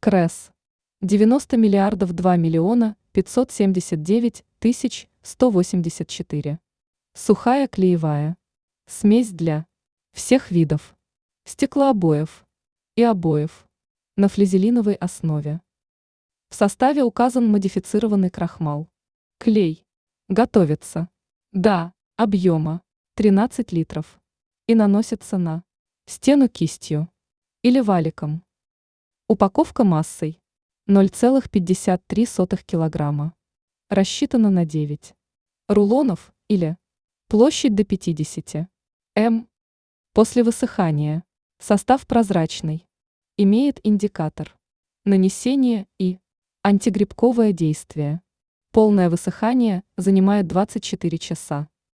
КРЭС. 90 миллиардов 2 миллиона 579 тысяч 184. Сухая клеевая. Смесь для всех видов стеклообоев и обоев на флизелиновой основе. В составе указан модифицированный крахмал. Клей готовится до объема 13 литров и наносится на стену кистью или валиком. Упаковка массой 0,53 килограмма. Рассчитана на 9 рулонов или площадь до 50 м. После высыхания состав прозрачный. Имеет индикатор нанесения и антигрибковое действие. Полное высыхание занимает 24 часа.